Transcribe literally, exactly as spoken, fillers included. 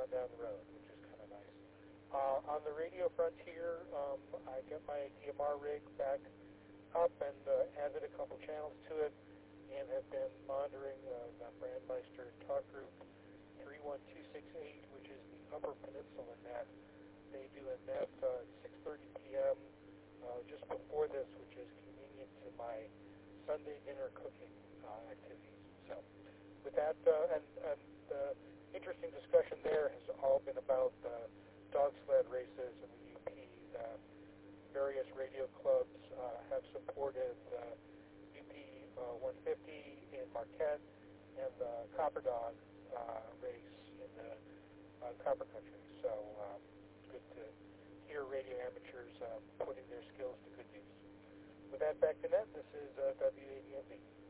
on down the road, which is kind of nice. Uh, on the radio frontier, um, I got my D M R rig back up and uh, added a couple channels to it, and have been monitoring uh, the Brandmeister talk group three one two six eight, which is the Upper Peninsula net. They do a net uh, at six thirty p.m. Uh, just before this, which is convenient to my Sunday dinner cooking uh, activities. So, with that, uh, and, and the interesting discussion there has all been about uh, dog sled races in the U P. Uh, various radio clubs uh, have supported uh, U P uh, one fifty in Marquette and the Copper Dog uh, race in the uh, Copper Country. So um, it's good to hear radio amateurs uh, putting their skills to good use. With that, back to net, this is uh, W A D M V.